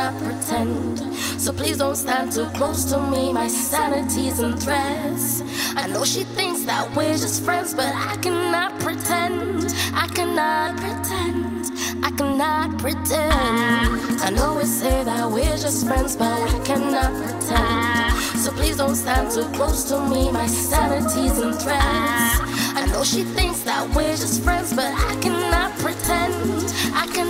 cannot pretend. So please don't stand too close to me, my sanity's in threats. I know she thinks that we're just friends, but I cannot pretend. I cannot pretend. I cannot pretend. I know we say that we're just friends, but I cannot pretend. So please don't stand too close to me, my sanity's in threats. I know she thinks that we're just friends, but I cannot pretend. I cannot